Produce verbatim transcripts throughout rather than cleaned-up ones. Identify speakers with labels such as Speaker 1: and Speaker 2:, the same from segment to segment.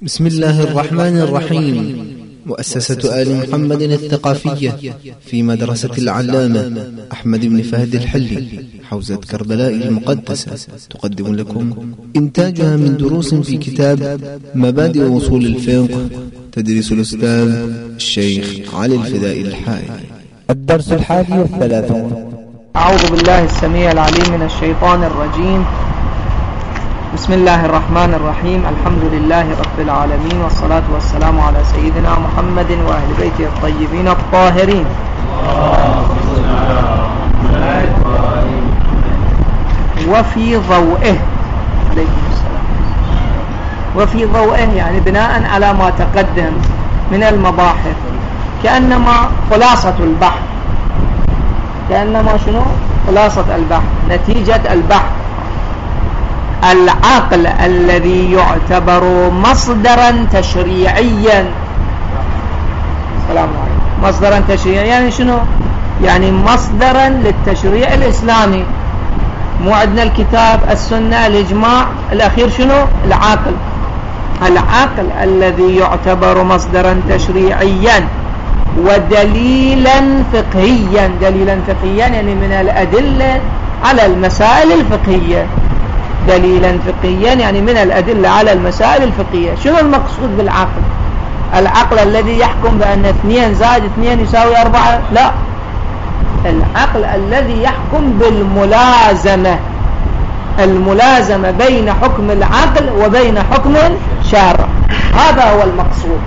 Speaker 1: بسم الله الرحمن الرحيم. مؤسسة آل محمد الثقافية في مدرسة العلامة أحمد بن فهد الحلي حوزة كربلاء المقدسة تقدم لكم إنتاجها من دروس في كتاب مبادئ أصول الفقه تدريس الأستاذ الشيخ علي الفدائي الحائري.
Speaker 2: الدرس الحادي والثلاثون.
Speaker 3: أعوذ بالله السميع العليم من الشيطان الرجيم. بسم الله الرحمن الرحيم. الحمد لله رب العالمين، والصلاة والسلام على سيدنا محمد وأهل بيته الطيبين الطاهرين. وفي ضوئه عليكم السلام. وفي ضوئه يعني بناء على ما تقدم من المباحث، كأنما خلاصة البحث، كأنما شنو خلاصة البحث، نتيجة البحث. العقل الذي يعتبر مصدرا تشريعيا، السلام عليكم، مصدرا تشريعيا يعني شنو؟ يعني مصدرا للتشريع الإسلامي. مو عندنا الكتاب، السنة، الإجماع، الأخير شنو؟ العقل. العقل الذي يعتبر مصدرا تشريعيا ودليلا فقهيا. دليلا فقهيا يعني من الأدلة على المسائل الفقهية. دليلا فقهيا يعني من الأدلة على المسائل الفقهية. شنو المقصود بالعقل؟ العقل الذي يحكم بأن اثنين زائد اثنين يساوي أربعة؟ لا، العقل الذي يحكم بالملازمة، الملازمة بين حكم العقل وبين حكم الشارع، هذا هو المقصود.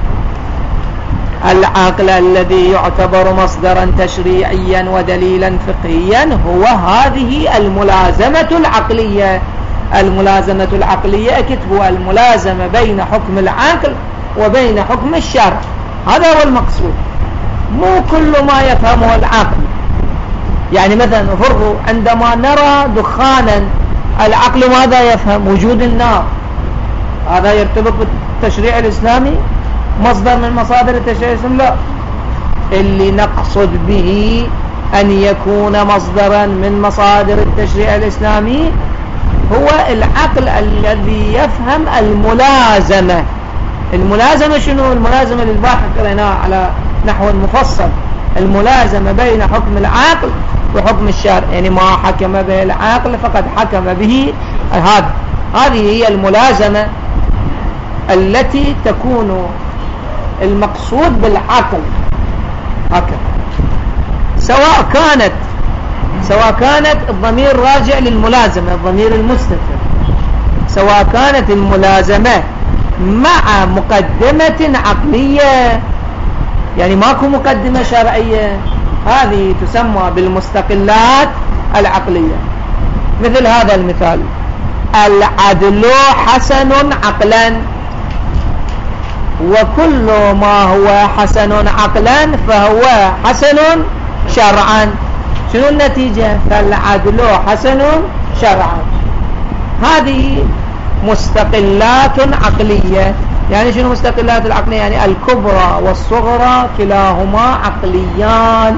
Speaker 3: العقل الذي يعتبر مصدرا تشريعيا ودليلا فقهيا هو هذه الملازمة العقلية. الملازمة العقلية اكتبوا الملازمة بين حكم العقل وبين حكم الشرع، هذا هو المقصود. مو كل ما يفهمه العقل. يعني مثلا فرضوا عندما نرى دخانا، العقل ماذا يفهم؟ وجود النار، هذا يرتبط بالتشريع الإسلامي، مصدر من مصادر التشريع الإسلامي؟ لا، اللي نقصد به أن يكون مصدرا من مصادر التشريع الإسلامي هو العقل الذي يفهم الملازمة. الملازمة شنو؟ الملازمة للباحث قريناها على نحو مفصل. الملازمة بين حكم العقل وحكم الشارع، يعني ما حكم به العقل فقد حكم به هذا. هذه هي الملازمة التي تكون المقصود بالعقل هكذا، سواء كانت سواء كانت الضمير راجع للملازمة، الضمير المستتر، سواء كانت الملازمة مع مقدمة عقلية، يعني ماكو مقدمة شرعية، هذه تسمى بالمستقلات العقلية. مثل هذا المثال: العدل حسن عقلا، وكل ما هو حسن عقلا فهو حسن شرعا. شنو النتيجة؟ فالعدل حسن شرعا. هذه مستقلات عقلية. يعني شنو مستقلات العقلية؟ يعني الكبرى والصغرى كلاهما عقليان،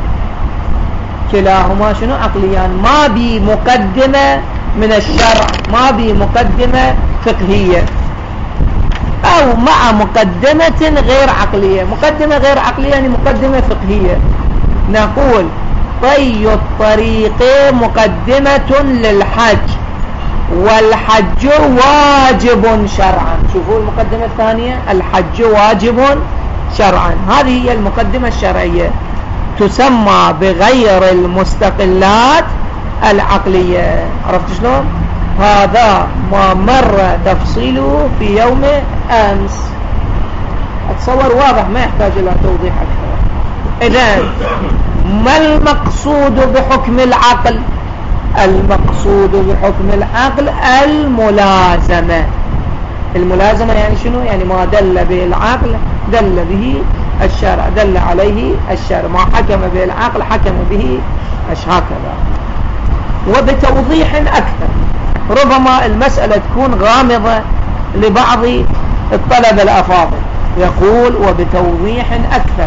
Speaker 3: كلاهما شنو؟ عقليان، ما بي مقدمة من الشرع، ما بي مقدمة فقهية، أو مع مقدمة غير عقلية. مقدمة غير عقلية يعني مقدمة فقهية. نقول طي الطريق مقدمة للحج، والحج واجب شرعا. شوفوا المقدمة الثانية، الحج واجب شرعا. هذه هي المقدمة الشرعية، تسمى بغير المستقلات العقلية. عرفت شلون؟ هذا ما مر تفصيله في يوم أمس، أتصور واضح ما يحتاج إلى توضيح أكثر. إذن ما المقصود بحكم العقل؟ المقصود بحكم العقل الملازمة. الملازمة يعني شنو؟ يعني ما دل به العقل دل به الشرع، دل عليه الشرع، ما حكم به العقل حكم به هكذا. وبتوضيح أكثر، ربما المسألة تكون غامضة لبعض الطلبة الأفاضل، يقول وبتوضيح أكثر: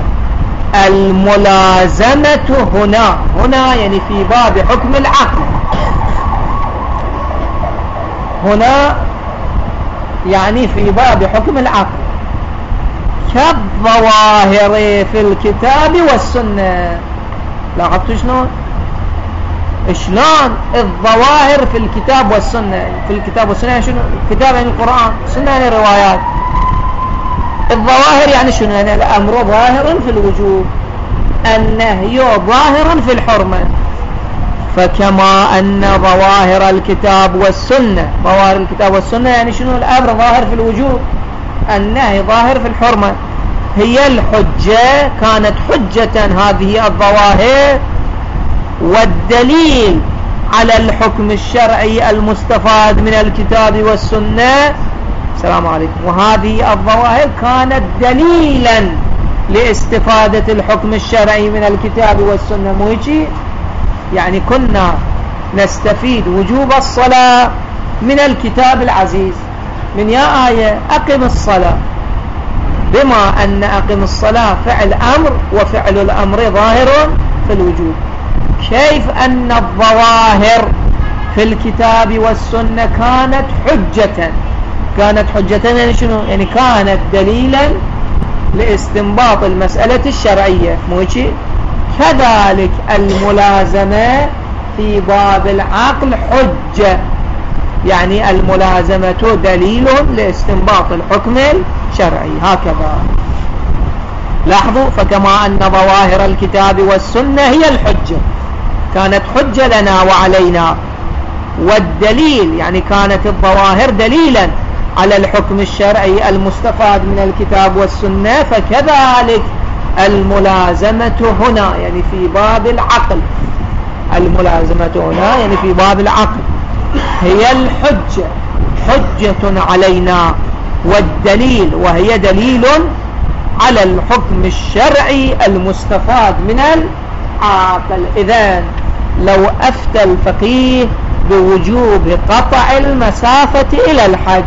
Speaker 3: الملازمة هنا هنا يعني في باب حكم العقل. هنا يعني في باب حكم العقل كالظواهر في الكتاب والسنة. لاحظتوا شلون شلون الظواهر في الكتاب والسنة؟ في الكتاب والسنة يعني شنو؟ الكتاب يعني القرآن، السنة يعني الروايات. الظواهر يعني شنو؟ يعني الأمر ظاهر في الوجوب، النهي ظاهر في الحرمة. فكما أن ظواهر الكتاب والسنة، ظواهر الكتاب والسنة يعني شنو؟ الأمر ظاهر في الوجوب، النهي ظاهر في الحرمة، هي الحجة، كانت حجة هذه الظواهر والدليل على الحكم الشرعي المستفاد من الكتاب والسنة. السلام عليكم. وهذه الظواهر كانت دليلا لاستفادة الحكم الشرعي من الكتاب والسنة. مو هيك؟ يعني كنا نستفيد وجوب الصلاة من الكتاب العزيز، من يا آية أقم الصلاة، بما أن أقم الصلاة فعل أمر، وفعل الأمر ظاهر في الوجوب. كيف أن الظواهر في الكتاب والسنة كانت حجة؟ كانت حجة يعني شنو؟ يعني كانت دليلا لاستنباط المسألة الشرعية. مو هيك؟ كذلك الملازمة في باب العقل حجة، يعني الملازمة دليل لاستنباط الحكم الشرعي. هكذا لاحظوا. فكما أن ظواهر الكتاب والسنة هي الحجة، كانت حجة لنا وعلينا، والدليل يعني كانت الظواهر دليلا على الحكم الشرعي المستفاد من الكتاب والسنة، فكذلك الملازمة هنا يعني في باب العقل، الملازمة هنا يعني في باب العقل هي الحجة، حجة علينا، والدليل وهي دليل على الحكم الشرعي المستفاد من العقل. إذن لو أفتى الفقيه بوجوب قطع المسافة إلى الحج،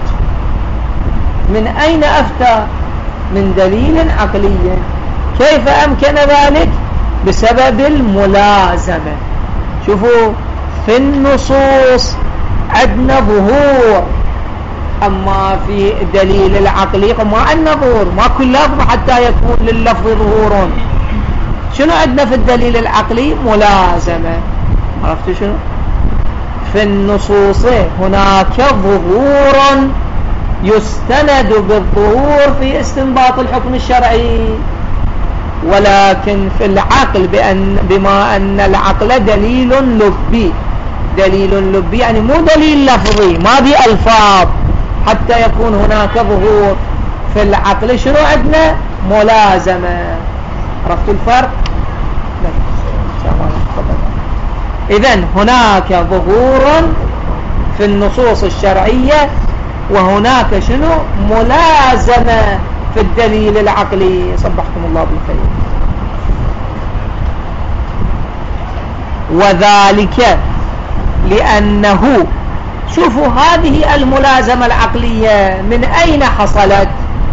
Speaker 3: من أين أفتى؟ من دليل عقلي. كيف أمكن ذلك؟ بسبب الملازمة. شوفوا في النصوص عندنا ظهور، أما في دليل العقلي ما عندنا ظهور، ما كل لفظ حتى يكون لللفظ ظهور. شنو عندنا في الدليل العقلي؟ ملازمة. عرفتوا شنو؟ في النصوص هناك ظهور يستند بالظهور في استنباط الحكم الشرعي، ولكن في العقل بأن بما أن العقل دليل لبي، دليل لبي يعني مو دليل لفظي، ما بي ألفاظ حتى يكون هناك ظهور. في العقل شنو عندنا؟ ملازمة. عرفتوا الفرق؟ إذن هناك ظهور في النصوص الشرعية، وهناك شنو؟ ملازمة في الدليل العقلي. صبحكم الله بالخير. وذلك لأنه، شوفوا هذه الملازمة العقلية من أين حصلت؟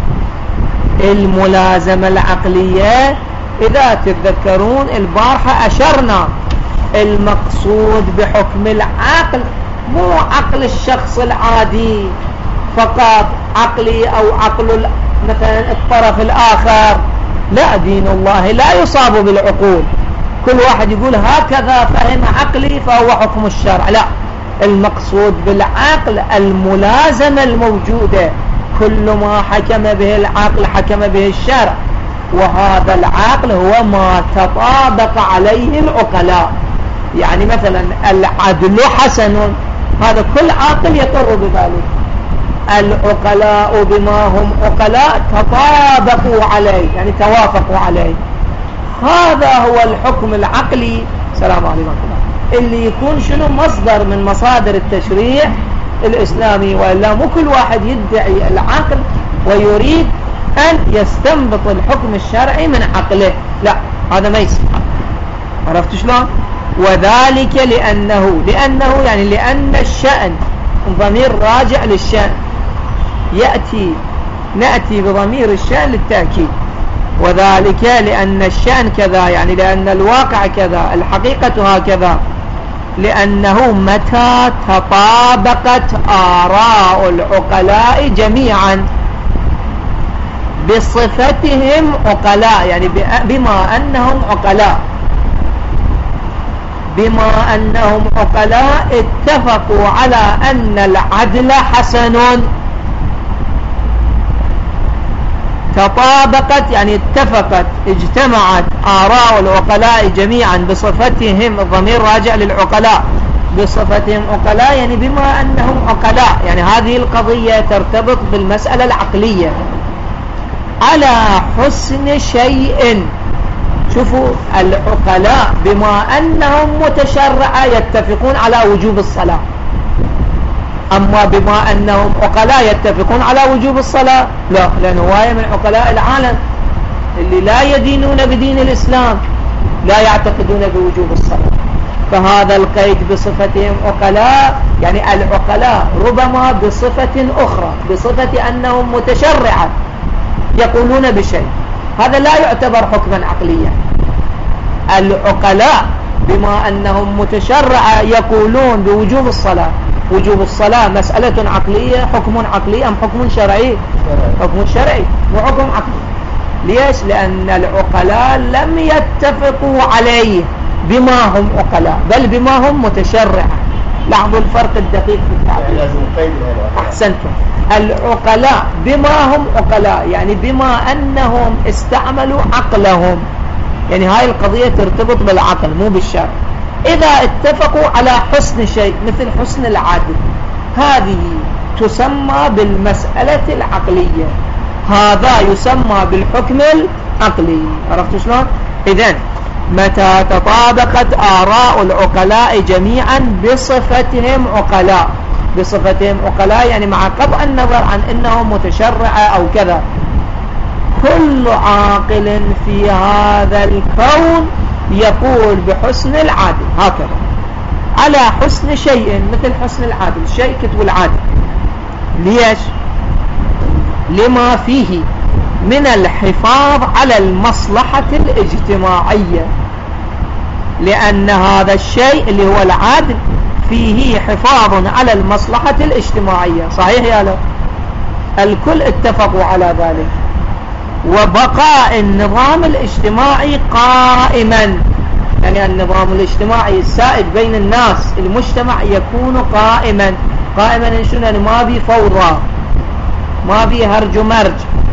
Speaker 3: الملازمة العقلية إذا تتذكرون البارحة أشرنا المقصود بحكم العقل مو عقل الشخص العادي فقط، عقلي أو عقل مثلا الطرف الآخر، لا، دين الله لا يصاب بالعقول. كل واحد يقول هكذا فهم عقلي فهو حكم الشرع، لا، المقصود بالعقل الملازمة الموجودة، كل ما حكم به العقل حكم به الشرع، وهذا العقل هو ما تطابق عليه العقلاء. يعني مثلا العدل حسن، هذا كل عاقل يقر بذلك، العقلاء بما هم عقلاء تطابقوا عليه يعني توافقوا عليه. هذا هو الحكم العقلي. سلام عليكم اللي يكون شنو؟ مصدر من مصادر التشريع الإسلامي، وإلا مو كل واحد يدعي العقل ويريد أن يستنبط الحكم الشرعي من عقله، لا، هذا ما يصير. عرفت شلون؟ وذلك لأنه لأنه يعني لأن الشأن ضمير راجع للشأن، يأتي نأتي بضمير الشأن للتأكيد. وذلك لأن الشأن كذا، يعني لأن الواقع كذا، الحقيقة هكذا. لأنه متى تطابقت آراء العقلاء جميعا بصفتهم عقلاء، يعني بما أنهم عقلاء بما أنهم عقلاء اتفقوا على أن العدل حسن. تطابقت يعني اتفقت اجتمعت آراء العقلاء جميعا بصفتهم، الضمير راجع للعقلاء، بصفتهم عقلاء يعني بما أنهم عقلاء، يعني هذه القضية ترتبط بالمسألة العقلية على حسن شيء. شوفوا العقلاء بما أنهم متشرعة يتفقون على وجوب الصلاة، أما بما أنهم عقلاء يتفقون على وجوب الصلاة لا، لأنه هواية من عقلاء العالم اللي لا يدينون بدين الإسلام لا يعتقدون بوجوب الصلاة. فهذا القيد بصفتهم عقلاء، يعني العقلاء ربما بصفة أخرى، بصفة أنهم متشرعة يقولون بشيء، هذا لا يعتبر حكما عقليا. العقلاء بما أنهم متشرعة يقولون بوجوب الصلاة، وجوب الصلاة مسألة عقلية، حكم عقلي أم حكم شرعي؟ حكم شرعي وحكم عقلي. ليش؟ لأن العقلاء لم يتفقوا عليه بما هم عقلاء، بل بما هم متشرعة. لاحظوا الفرق الدقيق في التعبير. أحسنتم. العقلاء بما هم عقلاء يعني بما أنهم استعملوا عقلهم، يعني هاي القضية ترتبط بالعقل مو بالشرع. إذا اتفقوا على حسن شيء مثل حسن العدل، هذه تسمى بالمسألة العقلية، هذا يسمى بالحكم العقلي. عرفتوا شلون؟ إذن متى تطابقت آراء العقلاء جميعا بصفتهم عقلاء، بصفتهم عقلاء يعني مع قطع النظر عن إنهم متشرعة أو كذا، كل عاقل في هذا الكون يقول بحسن العدل هكذا على حسن شيء مثل حسن العدل، الشيء كتب العدل. ليش؟ لما فيه من الحفاظ على المصلحة الاجتماعية، لأن هذا الشيء اللي هو العدل فيه حفاظ على المصلحة الاجتماعية. صحيح يا لا؟ الكل اتفقوا على ذلك، وبقاء النظام الاجتماعي قائما، يعني النظام الاجتماعي السائد بين الناس المجتمع يكون قائما. قائما شنو؟ يعني ما بي فوضى، ما بي هرج ومرج،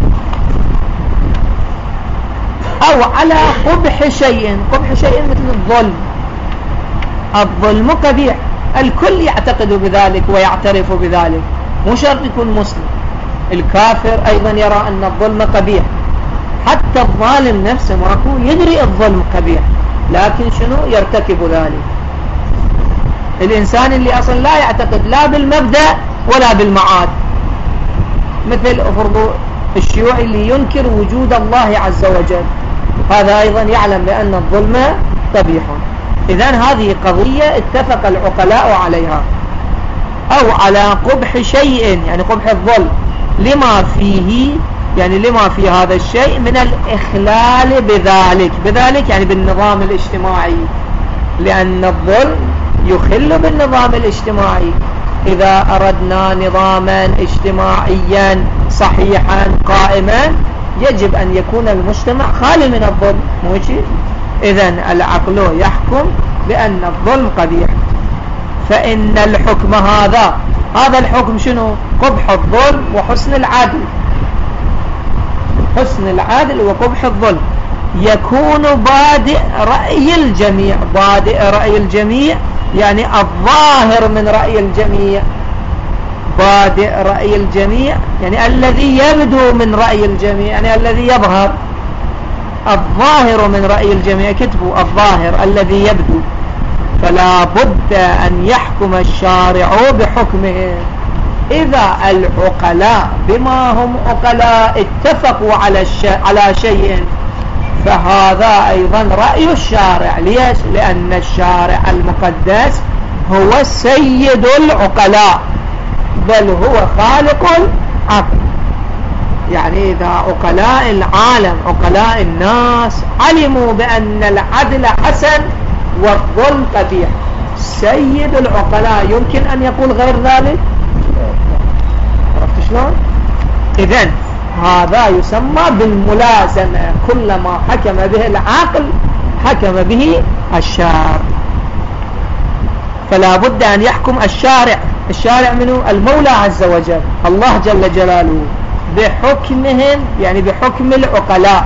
Speaker 3: أو على قبح شيء. قبح شيء مثل الظلم، الظلم قبيح، الكل يعتقد بذلك ويعترف بذلك، مو شرط يكون مسلم. الكافر أيضا يرى أن الظلم قبيح، حتى الظالم نفسه ما يدري الظلم قبيح لكن شنو يرتكب ذلك. الإنسان اللي أصلا لا يعتقد لا بالمبدأ ولا بالمعاد، مثل أفرض الشيوعي اللي ينكر وجود الله عز وجل، هذا أيضا يعلم بأن الظلم قبيح. إذن هذه قضية اتفق العقلاء عليها. أو على قبح شيء يعني قبح الظلم لما فيه، يعني لما في هذا الشيء من الإخلال بذلك، بذلك يعني بالنظام الاجتماعي، لأن الظلم يخل بالنظام الاجتماعي. إذا أردنا نظاما اجتماعيا صحيحا قائما يجب أن يكون المجتمع خالي من الظلم، مو شيء؟ إذن العقل يحكم بأن الظلم قبيح، فإن الحكم هذا هذا الحكم شنو؟ قبح الظلم وحسن العدل. حسن العدل وقبح الظلم يكون بادئ رأي الجميع. بادئ رأي الجميع يعني الظاهر من رأي الجميع. بادئ رأي الجميع يعني الذي يبدو من رأي الجميع، يعني الذي يظهر. الظاهر من رأي الجميع، كتبوا الظاهر الذي يبدو. فلا بد أن يحكم الشارع بحكمه. إذا العقلاء بما هم عقلاء اتفقوا على الش... على شيء فهذا أيضا رأي الشارع. ليش؟ لأن الشارع المقدس هو سيد العقلاء، بل هو خالق العقل. يعني إذا عقلاء العالم عقلاء الناس علموا بأن العدل حسن والظلم قبيح، سيد العقلاء يمكن أن يقول غير ذلك؟ عرفت شلون؟ إذن هذا يسمى بالملازمة، كلما حكم به العقل حكم به الشارع. فلا بد أن يحكم الشارع. الشارع منه؟ المولى عز وجل، الله جل جلاله، بحكمهم يعني بحكم العقلاء.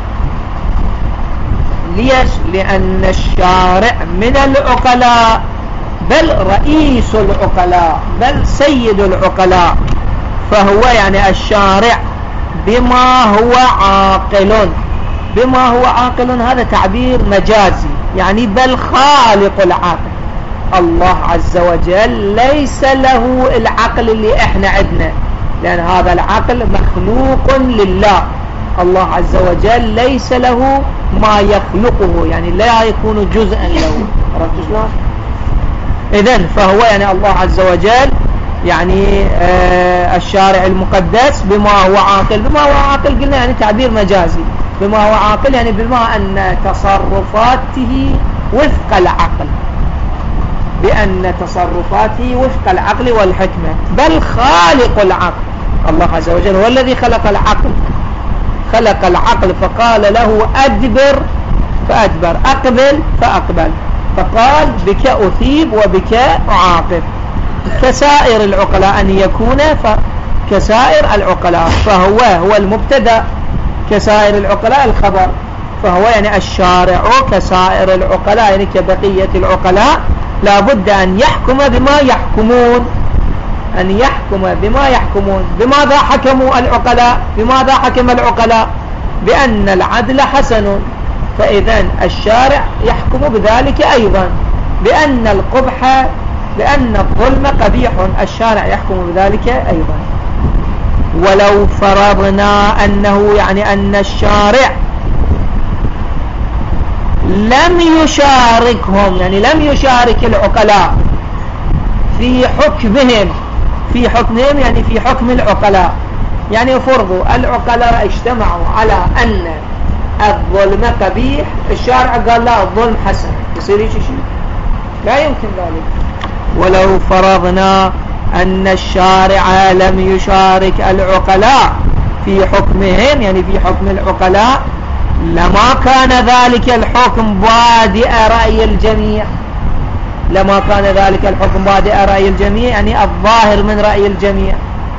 Speaker 3: ليش؟ لأن الشارع من العقلاء، بل رئيس العقلاء، بل سيد العقلاء، فهو يعني الشارع بما هو عاقل. بما هو عاقل هذا تعبير مجازي، يعني بل خالق العقل. الله عز وجل ليس له العقل اللي احنا عندنا، لأن هذا العقل مخلوق لله. الله عز وجل ليس له ما يخلقه، يعني لا يكون جزءا له. عرفت شلون؟ إذن فهو يعني الله عز وجل يعني آه الشارع المقدس بما هو عاقل. بما هو عاقل قلنا يعني تعبير مجازي. بما هو عاقل يعني بما أن تصرفاته وفق العقل، بأن تصرفاته وفق العقل والحكمة، بل خالق العقل. الله عز وجل هو الذي خلق العقل، خلق العقل فقال له أدبر فأدبر، أقبل فأقبل، فقال بك أثيب وبك أعاقب، كسائر العقلاء أن يكون كسائر العقلاء. فهو هو المبتدأ، كسائر العقلاء الخبر. فهو يعني الشارع كسائر العقلاء، يعني كبقية العقلاء، لا بد أن يحكم بما يحكمون، أن يحكم بما يحكمون. بماذا حكموا العقلاء؟ بماذا حكم العقلاء؟ بأن العدل حسن، فإذن الشارع يحكم بذلك أيضا. بأن القبح، بأن الظلم قبيح، الشارع يحكم بذلك أيضا. ولو فرضنا أنه يعني أن الشارع لم يشاركهم، يعني لم يشارك العقلاء في حكمهم، في حكمهم يعني في حكم العقلاء. يعني فرضوا العقلاء اجتمعوا على أن الظلم قبيح، الشارع قال لا الظلم حسن، يصير شيء شيء؟ لا يمكن ذلك. ولو فرضنا أن الشارع لم يشارك العقلاء في حكمهم، يعني في حكم العقلاء، لما كان ذلك الحكم بادئ رأي الجميع. لما كان ذلك الحكم بادئ رأي الجميع يعني الظاهر من رأي الجميع.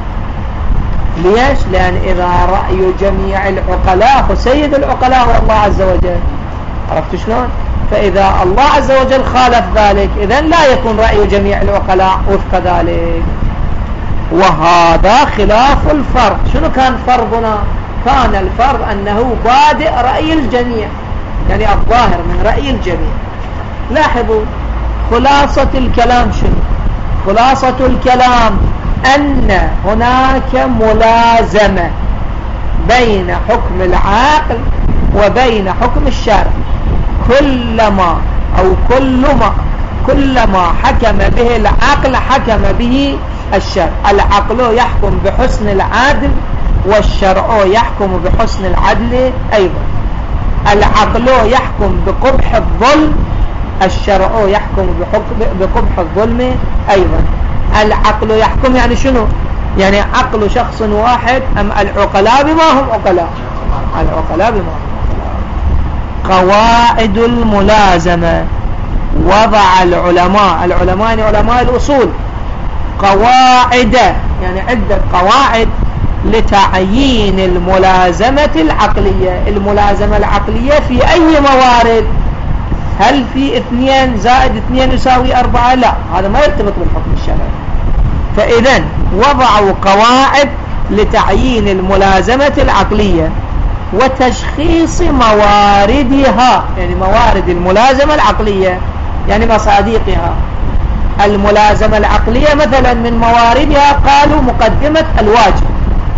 Speaker 3: ليش؟ لأن إذا رأي جميع العقلاء فسيد العقلاء هو الله عز وجل. عرفت شلون؟ فإذا الله عز وجل خالف ذلك إذن لا يكون رأي جميع العقلاء وفق ذلك. وهذا خلاف الفرض. شنو كان فرضنا؟ كان الفرض أنه بادئ رأي الجميع، يعني الظاهر من رأي الجميع. لاحظوا خلاصة الكلام شنو؟ خلاصة الكلام أن هناك ملازمة بين حكم العقل وبين حكم الشرع. كلما أو كلما كلما حكم به العقل حكم به الشرع. العقل يحكم بحسن العدل والشرع يحكم بحسن العدل أيضا. العقل يحكم بقبح الظلم، الشرع يحكم بقبح الظلم أيضا. العقل يحكم يعني شنو؟ يعني عقل شخص واحد أم العقلاء بما هم عقلاء؟ العقلاء بما هم عقلاء. قواعد الملازمة وضع العلماء، العلماء يعني علماء الأصول، قواعد يعني عدة قواعد لتعيين الملازمة العقلية. الملازمة العقلية في أي موارد؟ هل في اثنين زائد اثنين يساوي أربعة؟ لا، هذا ما يرتبط بالحكم الشرعي. فإذن وضعوا قواعد لتعيين الملازمة العقلية وتشخيص مواردها، يعني موارد الملازمة العقلية يعني مصادقها. الملازمة العقلية مثلا من مواردها قالوا مقدمة الواجب.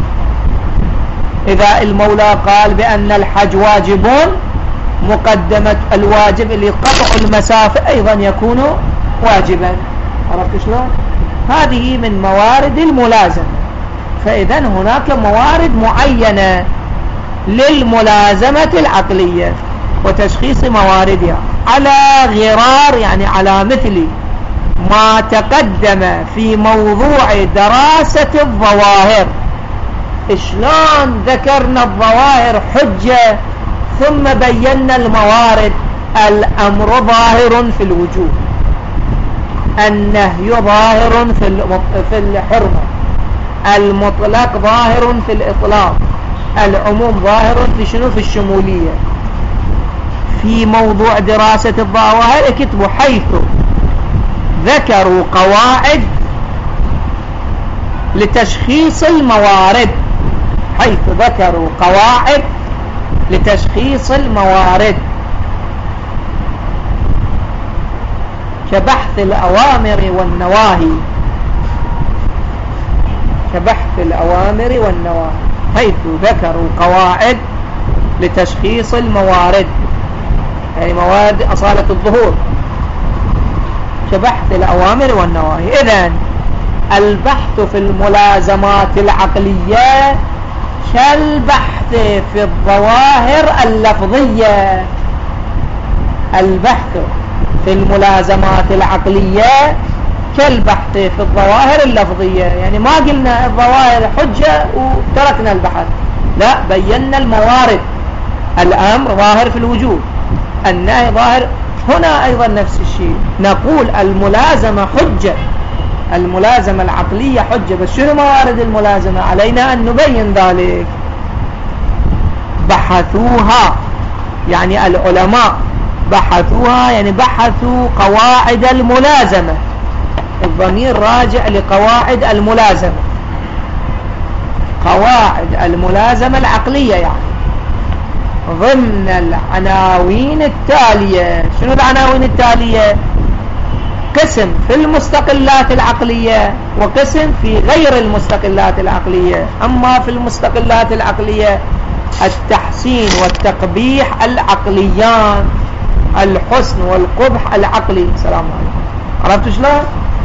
Speaker 3: إذا المولى قال بأن الحج واجبون، مقدمة الواجب اللي قطع المسافة أيضا يكون واجبا. عرفت شلون؟ هذه من موارد الملازمة. فإذن هناك موارد معينة للملازمة العقلية وتشخيص مواردها على غرار، يعني على مثل ما تقدم في موضوع دراسة الظواهر. شلون ذكرنا الظواهر حجة ثم بينا الموارد؟ الأمر ظاهر في الوجوب، النهي ظاهر في الحرمة، المطلق ظاهر في الإطلاق، العموم ظاهر في شنو؟ في الشمولية. في موضوع دراسة الظواهر اكتبوا حيث ذكروا قواعد لتشخيص الموارد، حيث ذكروا قواعد لتشخيص الموارد، كبحث الأوامر والنواهي، كبحث الأوامر والنواهي، حيث ذكروا قواعد لتشخيص الموارد، يعني موارد أصالة الظهور، كبحث الأوامر والنواهي. إذن البحث في الملازمات العقلية كالبحث في الظواهر اللفظية. البحث في الملازمات العقلية كالبحث في الظواهر اللفظية، يعني ما قلنا الظواهر حجة وتركنا البحث، لا، بينا الموارد. الأمر ظاهر في الوجوب، النهي ظاهر. هنا أيضا نفس الشيء، نقول الملازمة حجة، الملازمة العقلية حجة، بس شنو موارد الملازمة؟ علينا أن نبين ذلك. بحثوها يعني العلماء بحثوها، يعني بحثوا قواعد الملازمة، الضمير راجع لقواعد الملازمة، قواعد الملازمة العقلية، يعني ضمن العناوين التالية. شنو العناوين التالية؟ قسم في المستقلات العقلية وقسم في غير المستقلات العقلية. أما في المستقلات العقلية التحسين والتقبيح العقليان، الحسن والقبح العقلي. سلام عليكم، عرفتوا شلون؟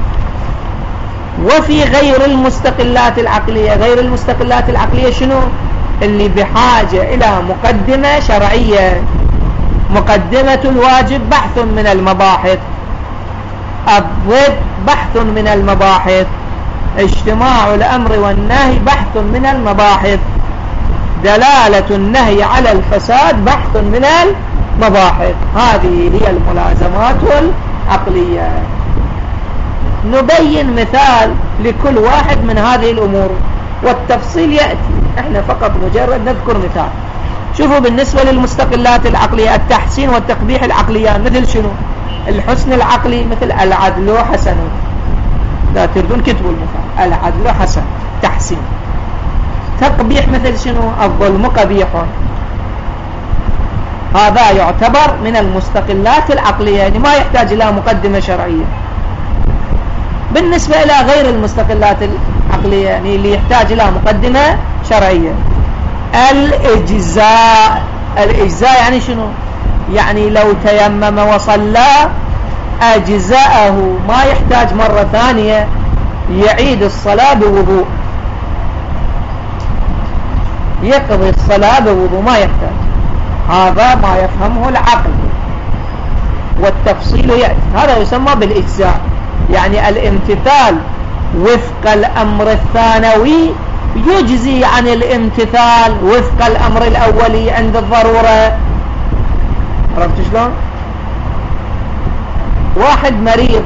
Speaker 3: وفي غير المستقلات العقلية، غير المستقلات العقلية شنو؟ اللي بحاجة إلى مقدمة شرعية. مقدمة الواجب بحث من المباحث، الضد بحث من المباحث، اجتماع الأمر والنهي بحث من المباحث، دلالة النهي على الفساد بحث من المباحث. هذه هي الملازمات العقلية. نبين مثال لكل واحد من هذه الأمور والتفصيل يأتي، احنا فقط مجرد نذكر مثال. شوفوا بالنسبة للمستقلات العقلية التحسين والتقبيح العقليان مثل شنو؟ الحسن العقلي مثل العدل حسن، لا تردون كتبوا المثال، العدل حسن تحسين. تقبيح مثل شنو؟ الظلم قبيح. هذا يعتبر من المستقلات العقلية، يعني ما يحتاج إلى مقدمة شرعية. بالنسبة إلى غير المستقلات العقلية، يعني اللي يحتاج إلى مقدمة شرعية، الإجزاء. الإجزاء يعني شنو؟ يعني لو تيمم وصلى أجزاءه، ما يحتاج مرة ثانية يعيد الصلاة بوضوء، يقضي الصلاة بوضوء، ما يحتاج. هذا ما يفهمه العقل، والتفصيل يأتي. هذا يسمى بالإجزاء، يعني الامتثال وفق الأمر الثانوي يجزي عن الامتثال وفق الأمر الأولي عند الضرورة. عرفت شلون؟ واحد مريض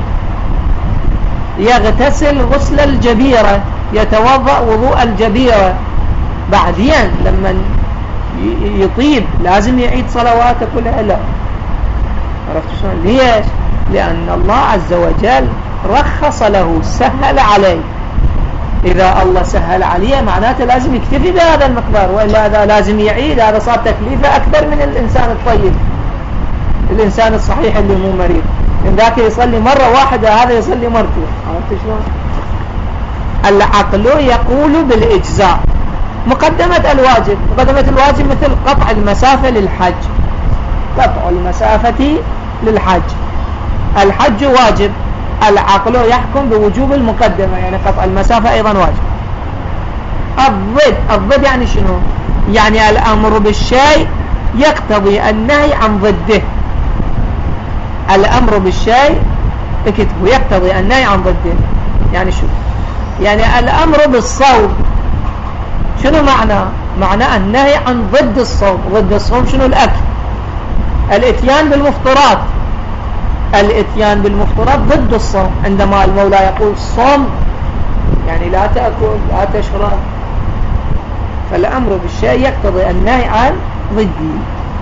Speaker 3: يغتسل غسل الجبيرة، يتوضأ وضوء الجبيرة، بعدين لما يطيب لازم يعيد صلواته كلها؟ لا. عرفت شلون؟ ليش؟ لأن الله عز وجل رخص له، سهل عليه. إذا الله سهل عليه معناته لازم يكتفي بهذا المقدار، وإلا هذا لازم يعيد، هذا صار تكليفه أكثر من الإنسان الطيب، الإنسان الصحيح اللي مو مريض. إن ذاك يصلي مرة واحدة، هذا يصلي مرتين. عرفت شلون؟ العقل يقول بالإجزاء. مقدمة الواجب، مقدمة الواجب مثل قطع المسافة للحج، قطع المسافة للحج، الحج واجب، العقل يحكم بوجوب المقدمة، يعني قطع المسافة أيضا واجب. الضد، الضد يعني شنو؟ يعني الأمر بالشيء يقتضي النهي عن ضده. الأمر بالشيء اكتبوا يقتضي النهي عن ضده. يعني شو يعني الأمر بالصوم شنو معناه؟ معناه النهي عن ضد الصوم. ضد الصوم شنو؟ الأكل. الاتيان بالمفطرات، الاتيان بالمفطرات ضد الصوم. عندما المولى يقول صوم يعني لا تأكل لا تشرب، فالأمر بالشيء يقتضي النهي عن ضده.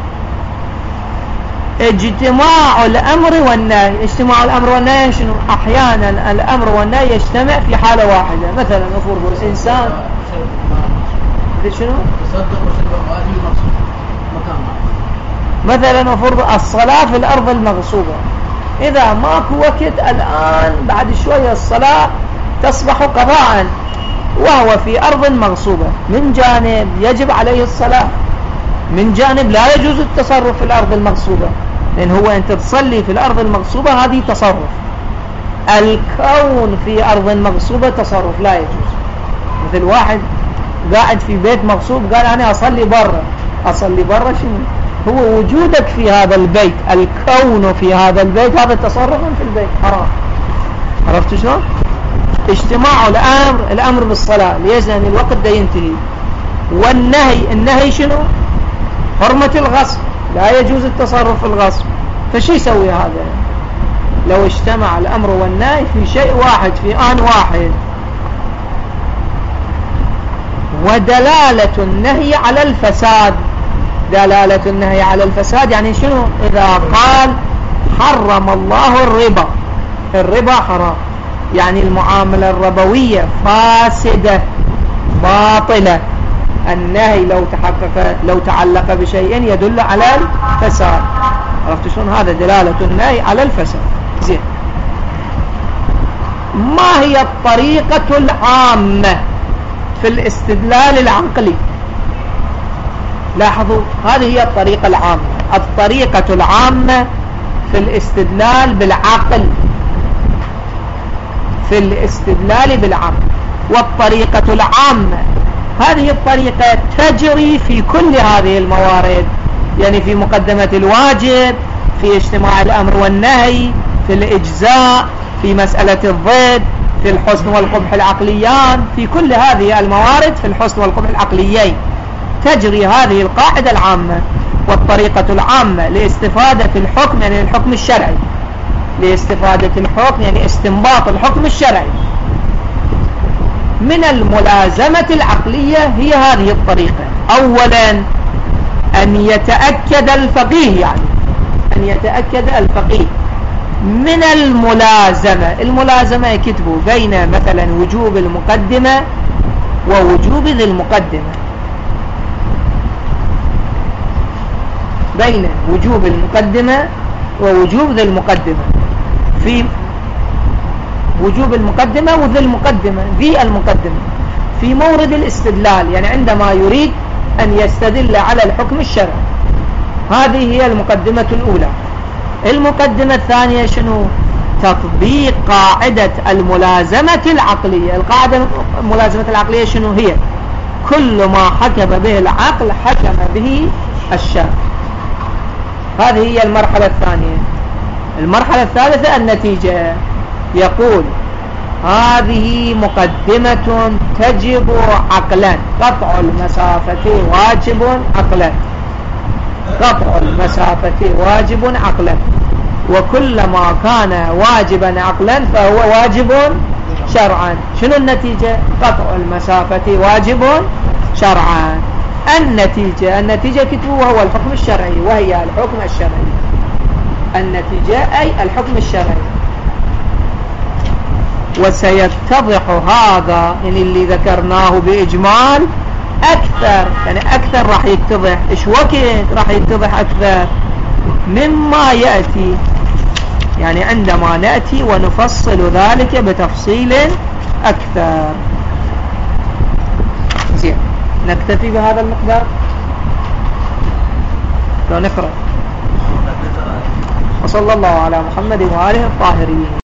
Speaker 3: اجتماع الأمر والنهي، اجتماع الأمر والنهي شنو؟ أحيانا الأمر والنهي يجتمع في حالة واحدة. مثلا مفروض الإنسان شنو؟ مثلا مفروض الصلاة في الأرض المغصوبة، إذا ماكو وقت الآن بعد شوية الصلاة تصبح قضاء وهو في أرض مغصوبة، من جانب يجب عليه الصلاة، من جانب لا يجوز التصرف في الأرض المغصوبة، لأن هو أنت تصلي في الأرض المغصوبة هذه تصرف. الكون في أرض مغصوبة تصرف لا يجوز. مثل واحد قاعد في بيت مغصوب قال أنا أصلي برا، أصلي برا شنو؟ هو وجودك في هذا البيت، الكون في هذا البيت هذا تصرف في البيت حرام. عرفت شلون؟ اجتماع الأمر الأمر بالصلاة ليش؟ لأن الوقت ده ينتهي. والنهي النهي شنو؟ حرمة الغصب، لا يجوز التصرف في الغصب. فشي يسوي هذا؟ لو اجتمع الأمر والنهي في شيء واحد في آن واحد. ودلالة النهي على الفساد، دلالة النهي على الفساد يعني شنو؟ إذا قال حرم الله الربا، الربا حرام، يعني المعاملة الربوية فاسدة باطلة. النهي لو تحقق لو تعلق بشيء يدل على الفساد. عرفت شلون؟ هذا دلالة النهي على الفساد. زين، ما هي الطريقة العامة في الاستدلال العقلي؟ لاحظوا هذه هي الطريقة العامة. الطريقة العامة في الاستدلال بالعقل، في الاستدلال بالعقل. والطريقة العامة هذه الطريقة تجري في كل هذه الموارد، يعني في مقدمة الواجب، في اجتماع الأمر والنهي، في الإجزاء، في مسألة الضد، في الحسن والقبح العقليان، في كل هذه الموارد في الحسن والقبح العقليين تجري هذه القاعدة العامة. والطريقة العامة لاستفادة الحكم يعني الحكم الشرعي، لاستفادة الحكم يعني استنباط الحكم الشرعي من الملازمة العقلية هي هذه الطريقة. أولا أن يتأكد الفقيه، يعني أن يتأكد الفقيه من الملازمة. الملازمة يكتبوا بين مثلا وجوب المقدمة ووجوب ذي المقدمة، بين وجوب المقدمة ووجوب ذي المقدمة. في وجوب المقدمة وذي المقدمة، ذي المقدمة في مورد الاستدلال، يعني عندما يريد أن يستدل على الحكم الشرعي. هذه هي المقدمة الأولى. المقدمة الثانية شنو؟ تطبيق قاعدة الملازمة العقلية. القاعدة الملازمة العقلية شنو هي؟ كل ما حكم به العقل حكم به الشرع. هذه هي المرحلة الثانية. المرحلة الثالثة النتيجة. يقول هذه مقدمة تجب عقلا، قطع المسافة واجب عقلا، قطع المسافة واجب عقلا، وكلما كان واجبا عقلا فهو واجب شرعا. شنو النتيجة؟ قطع المسافة واجب شرعا. النتيجة النتيجة كتبوا وهو الحكم الشرعي، وهي الحكم الشرعي. النتيجة أي الحكم الشرعي. وسيتضح هذا يعني اللي ذكرناه بإجمال أكثر، يعني أكثر راح يتضح. إيش وقت راح يتضح أكثر مما يأتي، يعني عندما نأتي ونفصل ذلك بتفصيل أكثر. زين، نكتفي بهذا المقدار. لو نقرأ. وصلى الله على محمد وآله الطاهرين.